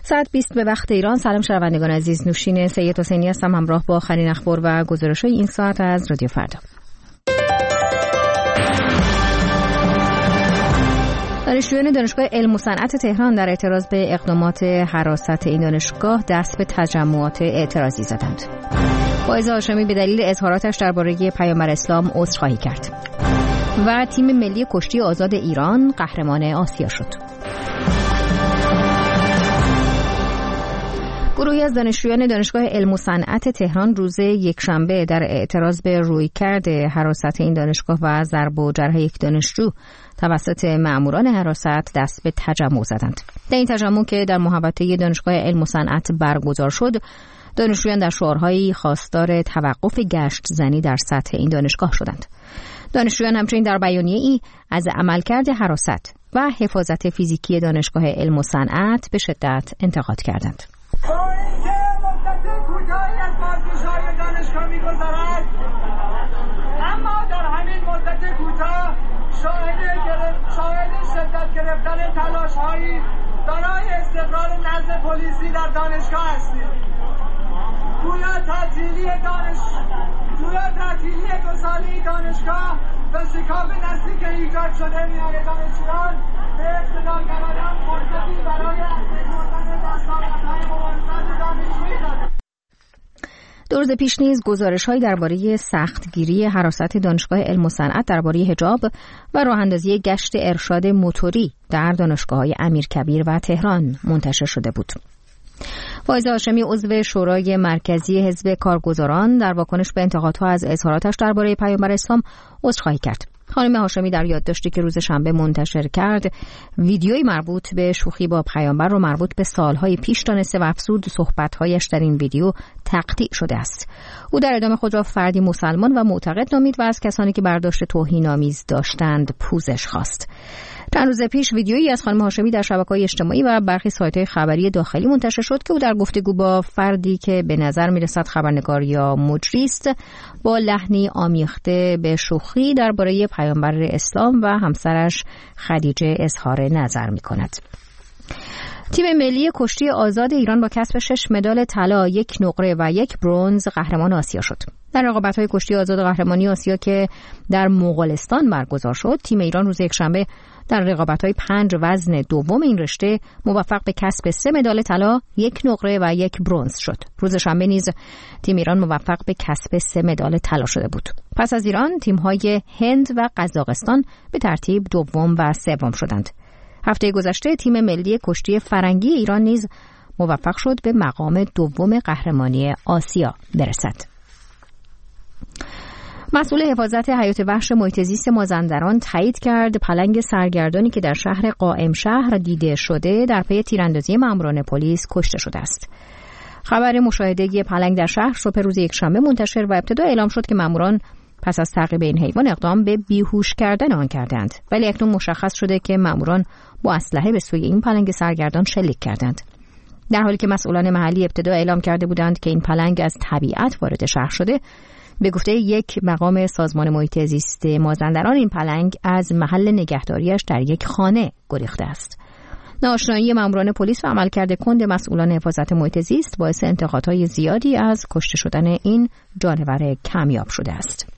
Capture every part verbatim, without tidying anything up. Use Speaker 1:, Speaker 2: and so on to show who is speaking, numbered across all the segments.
Speaker 1: ساعت بیست به وقت ایران. سلام شنوندگان عزیز، نوشین سید حسینی هستم همراه با آخرین اخبار و گزارش‌های این ساعت از رادیو فردا. دانشجویان دانشگاه علم و صنعت تهران در اعتراض به اقدامات حراست این دانشگاه دست به تجمعات اعتراضی زدند. فائز هاشمی به دلیل اظهاراتش درباره پیامبر اسلام عذرخواهی کرد. و تیم ملی کشتی آزاد ایران قهرمان آسیا شد. گروهی از دانشجویان دانشگاه علم و صنعت تهران روز یکشنبه در اعتراض به رویکرد حراست این دانشگاه و ضرب و جرح یک دانشجو توسط مأموران حراست دست به تجمع زدند. در این تجمع که در محوطه دانشگاه علم و صنعت برگزار شد، دانشجویان در شعارهایی خواستار توقف گشت زنی در سطح این دانشگاه شدند. دانشجویان همچنین در بیانیه‌ای از عملکرد حراست و حفاظت فیزیکی دانشگاه علم و صنعت به شدت انتقاد کردند.
Speaker 2: با اینکه مدت کوتاهی از بازگشایی دانشگاه می‌گذرد، اما در همین مدت کوتاه شاهد شاهد شدت گرفتن تلاش‌هایی برای استقرار نظم پلیسی در دانشگاه هستیم. گویا تعطیلی دانش گویا تعطیلی دو ساله دانشگاه و شکاف نسلی که ایجاد شده میان دانشجویان به اقتدارگرایان فرصتی برای از بین بردن دستاوردهای مبارزات دانشجویی داده.
Speaker 1: دو روز پیش نیز گزارش‌هایی درباره سختگیری حراست دانشگاه علم و صنعت درباره حجاب و راه‌اندازی گشت ارشاد موتوری در دانشگاه‌های امیرکبیر و تهران منتشر شده بود. فائز هاشمی عضو شورای مرکزی حزب کارگزاران در واکنش به انتقادها از اظهاراتش درباره پیامبر اسلام عذرخواهی کرد. خانم هاشمی در یادداشتی که روز شنبه منتشر کرد، ویدیویی مربوط به شوخی با پیامبر رو مربوط به سالهای پیش دانسته و افزود صحبت‌هایش در این ویدیو تقطیع شده است. او در ادامه خود را فردی مسلمان و معتقد نامید و از کسانی که برداشت توهین‌آمیز داشتند پوزش خواست. چند روز پیش ویدیویی از خانم هاشمی در شبکه‌های اجتماعی و برخی سایت‌های خبری داخلی منتشر شد که او در گفتگو با فردی که به نظر می‌رسد خبرنگار یا مجری است با لحنی آمیخته به شوخی درباره پیامبر اسلام و همسرش خدیجه اظهار نظر می‌کند. تیم ملی کشتی آزاد ایران با کسب شش مدال طلا، یک نقره و یک برنز قهرمان آسیا شد. در رقابت‌های کشتی آزاد قهرمانی آسیا که در مغولستان برگزار شد، تیم ایران روز یکشنبه در رقابت‌های پنج وزن دوم این رشته موفق به کسب سه مدال طلا، یک نقره و یک برنز شد. روز شنبه نیز تیم ایران موفق به کسب سه مدال طلا شده بود. پس از ایران، تیم‌های هند و قزاقستان به ترتیب دوم و سوم شدند. هفته گذشته تیم ملی کشتی فرنگی ایران نیز موفق شد به مقام دوم قهرمانی آسیا برسد. مسئول حفاظت حیات وحش محیط زیست مازندران تایید کرد پلنگ سرگردانی که در شهر قائم شهر دیده شده در پی تیراندازی ماموران پلیس کشته شده است. خبر مشاهدگی پلنگ در شهر صبح روز یکشنبه منتشر و ابتدا اعلام شد که ماموران پس از تعقیب این حیوان اقدام به بیهوش کردن آن کردند، ولی اکنون مشخص شده که ماموران با اسلحه به سوی این پلنگ سرگردان شلیک کردند. در حالی که مسئولان محلی ابتدا اعلام کرده بودند که این پلنگ از طبیعت وارد شهر شده، به گفته یک مقام سازمان محیط زیست مازندران این پلنگ از محل نگهداریش در یک خانه گریخته است. ناآشنایی ماموران پلیس و عملکرد کند مسئولان حفاظت محیط زیست باعث انتقادهای زیادی از کشته شدن این جانور کمیاب شده است.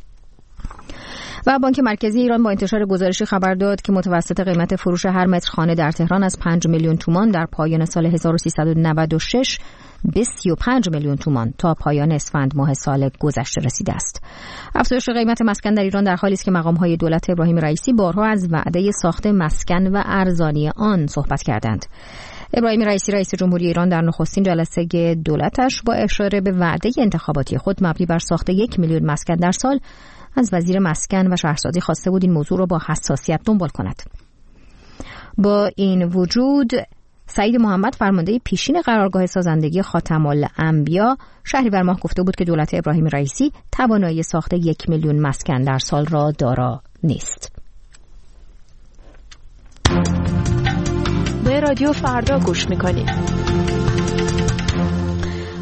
Speaker 1: و بانک مرکزی ایران با انتشار گزارشی خبر داد که متوسط قیمت فروش هر متر خانه در تهران از پنج میلیون تومان در پایان سال هزار و سیصد و نود و شش به سی و پنج میلیون تومان تا پایان اسفند ماه سال گذشته رسیده است. افزایش قیمت مسکن در ایران در حالی است که مقام‌های دولت ابراهیم رئیسی بارها از وعده ساخت مسکن و ارزانی آن صحبت کردند. ابراهیم رئیسی رئیس جمهوری ایران در نخستین جلسه دولتش با اشاره به وعده انتخاباتی خود مبنی بر ساخت یک میلیون مسکن در سال از وزیر مسکن و شهرسازی خواسته بود این موضوع را با حساسیت دنبال کند. با این وجود سعید محمد فرمانده پیشین قرارگاه سازندگی خاتم الانبیا شهریور ماه گفته بود که دولت ابراهیم رئیسی توانایی ساخت یک میلیون مسکن در سال را دارا نیست.
Speaker 3: به رادیو فردا گوش میکنید.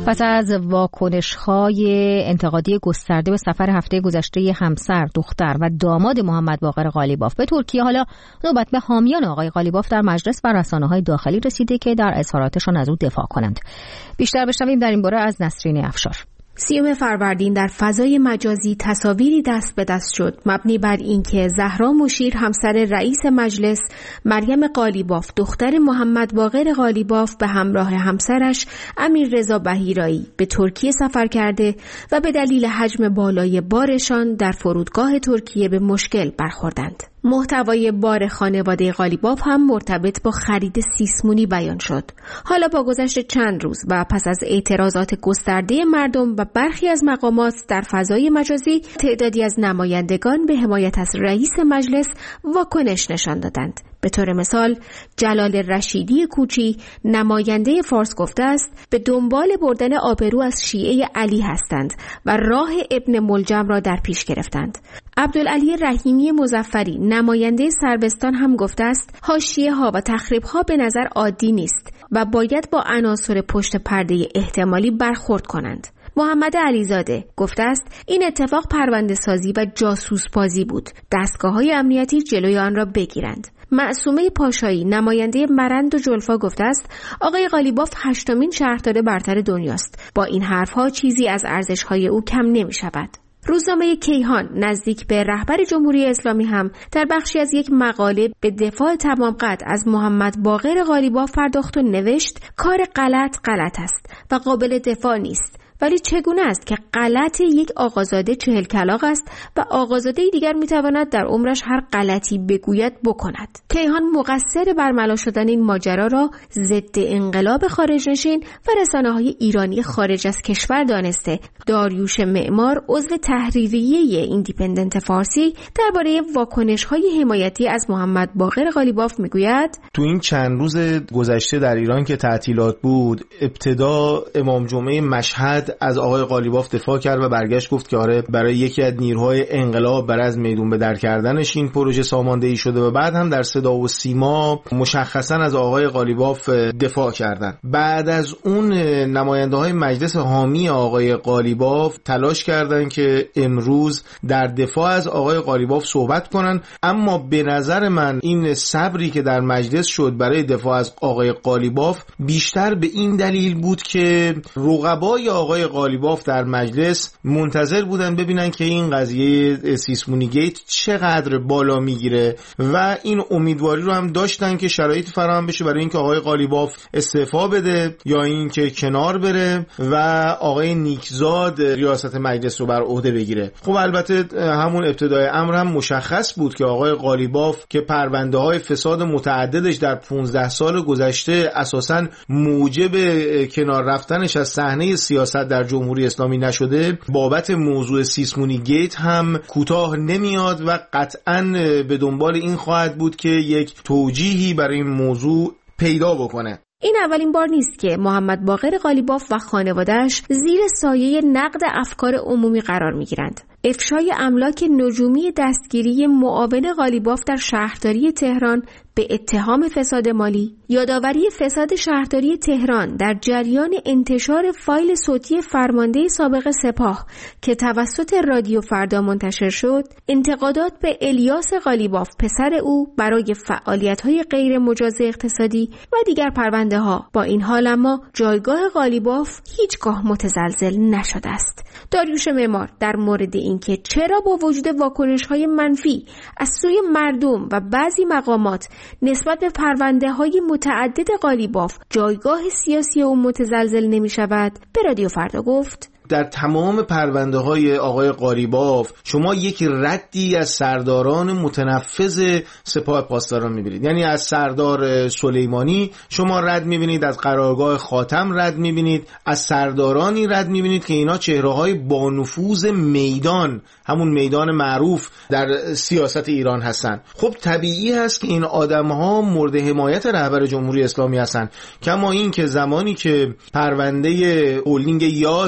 Speaker 1: پس از واکنش‌های انتقادی گسترده به سفر هفته گذشته همسر، دختر و داماد محمد باقر قالیباف به ترکیه، حالا نوبت به حامیان آقای قالیباف در مجلس و رسانه‌های داخلی رسیده که در اظهاراتشان از او دفاع کنند. بیشتر بشنویم در این باره از نسرین افشار.
Speaker 3: سیوم فروردین در فضای مجازی تصاویری دست به دست شد مبنی بر اینکه زهرا مشیر همسر رئیس مجلس مریم قالیباف دختر محمد باقر قالیباف به همراه همسرش امیررضا بحیرایی به ترکیه سفر کرده و به دلیل حجم بالای بارشان در فرودگاه ترکیه به مشکل برخوردند. محتوای بار خانواده قالیباف هم مرتبط با خرید سیسمونی بیان شد. حالا با گذشت چند روز و پس از اعتراضات گسترده مردم و برخی از مقامات در فضای مجازی، تعدادی از نمایندگان به حمایت از رئیس مجلس واکنش نشان دادند. به طور مثال جلال رشیدی کوچی نماینده فارس گفته است به دنبال بردن آبرو از شیعه علی هستند و راه ابن ملجم را در پیش گرفتند. عبدالعلی رحیمی مظفری نماینده سربستان هم گفته است حاشیه ها و تخریب ها به نظر عادی نیست و باید با عناصر پشت پرده احتمالی برخورد کنند. محمد علیزاده گفته است این اتفاق پرونده سازی و جاسوس بازی بود. دستگاه‌های امنیتی جلوی آن را بگیرند. معصومه پاشایی نماینده مرند و جلفا گفته است آقای قالیباف هشتمین شهردار برتر دنیاست. با این حرفها چیزی از ارزش‌های او کم نمی‌شود. روزنامه کیهان نزدیک به رهبر جمهوری اسلامی هم در بخشی از یک مقاله به دفاع تمام قد از محمد باقر قالیباف پرداخت و نوشت کار غلط غلط است و قابل دفاع نیست. ولی چگونه است که غلط یک آقازاده چهل کلاغ است و آقازاده دیگر میتواند در عمرش هر غلطی بگوید بکند. کیهان مقصر برملا شدن این ماجرا را ضد انقلاب خارجنشین و رسانه‌های ایرانی خارج از کشور دانسته. داریوش معمار عضو تحریریه ایندیپندنت فارسی درباره واکنش‌های حمایتی از محمد باقر قالیباف میگوید
Speaker 4: تو این چند روز گذشته در ایران که تعطیلات بود، ابتدا امام جمعه مشهد از آقای قالیباف دفاع کرد و برگشت گفت که آره برای یکی از نیروهای انقلاب برای از میدون به در کردنش این پروژه ساماندهی شده و بعد هم در صدا و سیما مشخصا از آقای قالیباف دفاع کردن. بعد از اون نماینده های مجلس حامی آقای قالیباف تلاش کردن که امروز در دفاع از آقای قالیباف صحبت کنن، اما به نظر من این صبری که در مجلس شد برای دفاع از آقای قالیباف بیشتر به این دلیل بود که رقبای آقای قالیباف در مجلس منتظر بودن ببینن که این قضیه سیسمونی گیت چقدر بالا میگیره و این امیدواری رو هم داشتن که شرایط فراهم بشه برای اینکه آقای قالیباف استعفا بده یا اینکه کنار بره و آقای نیکزاد ریاست مجلس رو بر عهده بگیره. خب البته همون ابتدای امر هم مشخص بود که آقای قالیباف که پرونده های فساد متعددش در پانزده سال گذشته اساساً موجب کنار رفتنش از صحنه سیاست در جمهوری اسلامی نشده، بابت موضوع سیسمونی گیت هم کوتاه نمیاد و قطعاً به دنبال این خواهد بود که یک توجیهی برای این موضوع پیدا بکنه.
Speaker 3: این اولین بار نیست که محمد باقر قالیباف و خانواده‌اش زیر سایه نقد افکار عمومی قرار می‌گیرند. افشای املاک نجومی دستگیری معاون قالیباف در شهرداری تهران به اتهام فساد مالی، یادآوری فساد شهرداری تهران در جریان انتشار فایل صوتی فرمانده سابق سپاه که توسط رادیو فردا منتشر شد، انتقادات به الیاس قالیباف پسر او برای فعالیت‌های غیر مجاز اقتصادی و دیگر پرونده‌ها. با این حال اما جایگاه قالیباف هیچگاه متزلزل نشده است. داریوش معمار در مورد اینکه چرا با وجود واکنش‌های منفی از سوی مردم و بعضی مقامات نسبت به پرونده‌های متعدد قالیباف جایگاه سیاسی او متزلزل نمی‌شود، به رادیو فردا گفت
Speaker 4: در تمام پرونده های آقای قالیباف شما یک ردی از سرداران متنفذ سپاه پاسداران میبینید. یعنی از سردار سلیمانی شما رد میبینید، از قرارگاه خاتم رد میبینید، از سردارانی رد میبینید که اینا چهره های با نفوذ میدان، همون میدان معروف در سیاست ایران هستن. خب طبیعی هست که این آدم ها مورد حمایت رهبر جمهوری اسلامی هستن. کما این که زمانی که پرونده هولدینگ یاس رو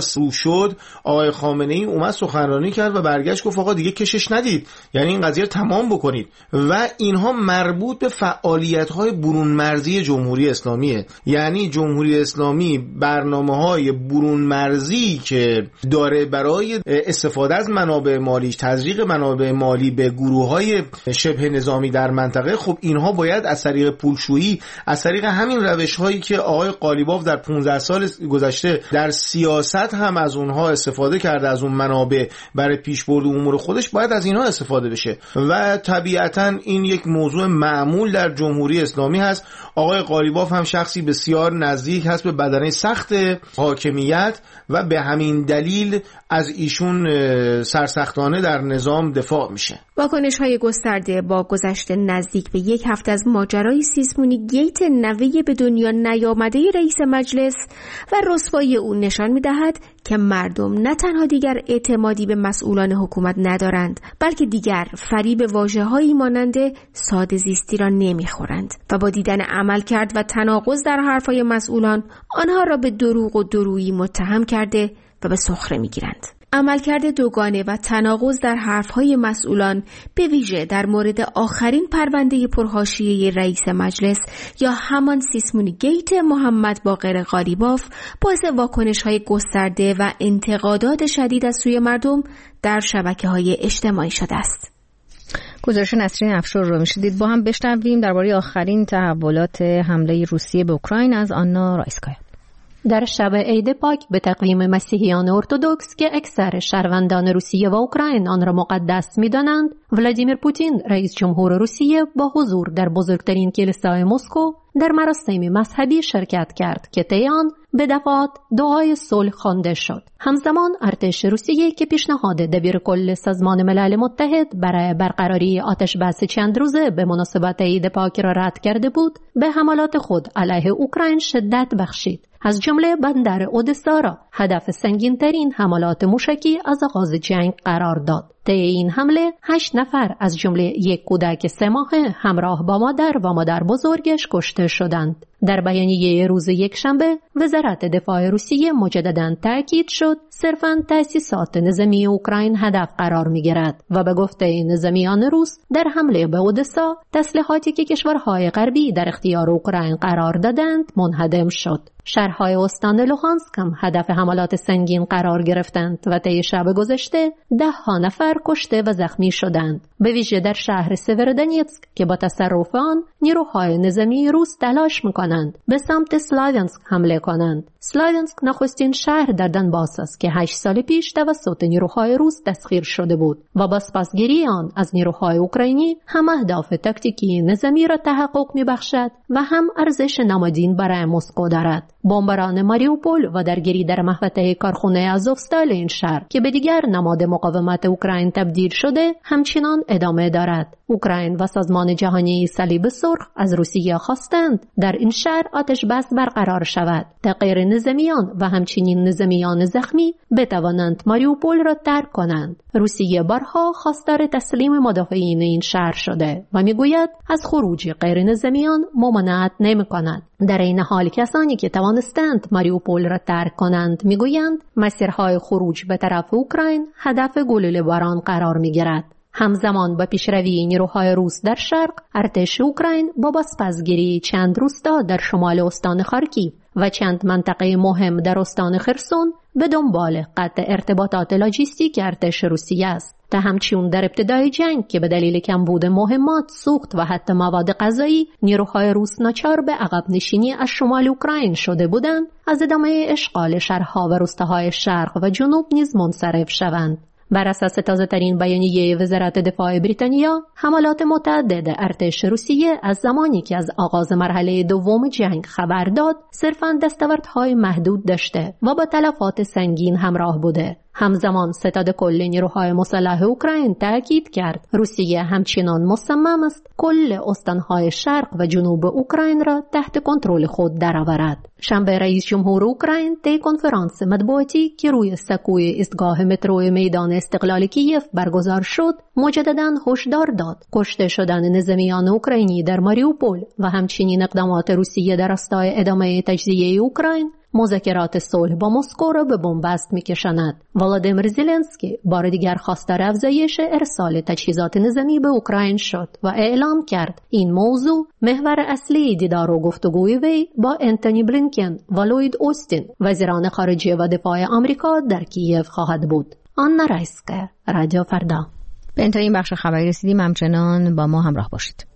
Speaker 4: شد، آقای خامنه‌ای اومد سخنرانی کرد و برگشت گفت آقا دیگه کشش ندید، یعنی این قضیه رو تمام بکنید. و اینها مربوط به فعالیت‌های برون مرزی جمهوری اسلامیه. یعنی جمهوری اسلامی برنامه‌های برون مرزی که داره برای استفاده از منابع مالیش، تزریق منابع مالی به گروه‌های شبه نظامی در منطقه، خب اینها باید از طریق پولشویی، از طریق همین روش‌هایی که آقای قالیباف در پانزده سال گذشته در سیاست هم از اونها استفاده کرده، از اون منابع برای پیشبرد امور خودش، باید از اینها استفاده بشه. و طبیعتاً این یک موضوع معمول در جمهوری اسلامی هست. آقای قالیباف هم شخصی بسیار نزدیک هست به بدنه سخت حاکمیت و به همین دلیل از ایشون سرسختانه در نظام دفاع میشه.
Speaker 3: واکنش‌های گسترده با گذشته نزدیک به یک هفته از ماجرای سیسمونی گیت نوه به دنیا نیامده رئیس مجلس و رسوایی او نشان می‌دهد که مردم نه تنها دیگر اعتمادی به مسئولان حکومت ندارند، بلکه دیگر فریب واژه‌هایی مانند ساده زیستی را نمی‌خورند و با دیدن عملکرد و تناقض در حرف‌های مسئولان آنها را به دروغ و درویی متهم کرده و به سخره می‌گیرند. عملکرد دوگانه و تناقض در حرفهای مسئولان به ویژه در مورد آخرین پرونده پرحاشیه رئیس مجلس یا همان سیسمونی گیت محمد باقر قالیباف باعث واکنش‌های گسترده و انتقادات شدید از سوی مردم در شبکه‌های اجتماعی شده است.
Speaker 1: گزارش نسرین افشار رو میشدید. با هم بشنویم درباره آخرین تحولات حمله روسیه به اوکراین از آنا رایسکایا.
Speaker 5: در شب عید پاک به تقویم مسیحیان ارتدوکس که اکثر شهروندان روسیه و اوکراین آن را مقدس می‌دانند، ولادیمیر پوتین رئیس جمهور روسیه با حضور در بزرگترین کلیسای مسکو در مراسمی مذهبی شرکت کرد که طی آن به دفعات دعای صلح خوانده شد. همزمان ارتش روسیه که پیشنهاد دبیرکل سازمان ملل متحد برای برقراری آتش بس چند روزه به مناسبت عید پاک را رد کرده بود، به حملات خود علیه اوکراین شدت بخشید. از جمله بندر اودسا را هدف سنگین‌ترین حملات موشکی از آغاز جنگ قرار داد. طی این حمله هشت نفر از جمله یک کودک سه ماهه همراه با مادر و مادر بزرگش کشته شدند. در بیانیه روز یکشنبه وزارت دفاع روسیه مجدداً تاکید شد صرفاً تأسیسات نظامی اوکراین هدف قرار می‌گیرد و به گفته نظامیان روس در حمله به اودسا تسلیحاتی که کشورهای غربی در اختیار اوکراین قرار دادند منهدم شد. شهرهای استان لوهانسک هم هدف حملات سنگین قرار گرفتند و طی شب گذشته ده ها نفر کشته و زخمی شدند، به ویژه در شهر سیورودونیتسک که با تصرف آن نیروهای نظامی روس تلاش می‌کنند به سمت سلاویانسک حمله کنند. سلاویانسک نخستین شهر در دنباس است که هشت سال پیش توسط نیروهای روس تسخیر شده بود و با سپاسگیری آن از نیروهای اوکراینی هم اهداف تاکتیکی نظامی را تحقق می‌بخشد و هم ارزش نمادین برای مسکو دارد. بمباران ماریوپول و درگیری در محوطه کارخانه آزوفستال این شهر که به دیگر نماد مقاومت اوکراین تبدیل شده همچنان ادامه دارد. اوکراین و سازمان جهانی صلیب سرخ از روسیه خواستند در این شهر آتش بس برقرار شود تا غیر نظامیان و همچنین نظامیان زخمی بتوانند ماریوپول را ترک کنند. روسیه بارها خواستار تسلیم مدافعین این شهر شده و میگوید از خروج غیر نظامیان ممانعت نمی‌کند. در این حال کسانی که توانستند ماریوپول را ترک کنند میگویند مسیرهای خروج به طرف اوکراین هدف گلوله باران قرار میگیرد. همزمان با پیشروی نیروهای روس در شرق، ارتش اوکراین با بازپسگیری چند روستا در شمال استان خارکیو و چند منطقه مهم در استان خرسون به دنبال قطع ارتباطات لاجستیک ارتش روسیه است. تا همچنین در ابتدای جنگ که به دلیل کمبود مهمات، سوخت و حتی مواد غذایی نیروهای روس ناچار به عقب نشینی از شمال اوکراین شده بودند، از ادامه اشغال شهرها و روستاهای شرق و جنوب نیز منصرف شوند. بر اساس تازه‌ترین بیانیه وزارت دفاع بریتانیا، حملات متعدد ارتش روسیه از زمانی که از آغاز مرحله دوم جنگ خبر داد، صرفاً دستاوردهای محدود داشته و با تلفات سنگین همراه بوده. همزمان ستاد کل نیروهای مسلح اوکراین تاکید کرد روسیه همچنان مصمم است کل استانهای شرق و جنوب اوکراین را تحت کنترل خود درآورد. شنبه رئیس جمهور اوکراین طی کنفرانس مطبوعاتی که روی سکوی ایستگاه مترو میدان استقلال کیف برگزار شد، مجدداً هشدار داد کشته شدن نظامیان اوکراینی در ماریوپول و همچنین اقدامات روسیه در راستای ادامه تجزیه اوکراین مذاکرات صلح با مسکو را به بنبست می‌کشاند. ولادیمیر زلنسکی بار دیگر خواستار افزایش ارسال تجهیزات نظامی به اوکراین شد و اعلام کرد این موضوع محور اصلی دیدار و گفتگوی وی با انتونی بلینکن و لوید اوستین وزیران خارجه و دفاع آمریکا در کیف خواهد بود. آنا رایسکه، رادیو فردا.
Speaker 1: به انتهای این بخش خبری رسیدیم. همچنان با ما همراه باشید.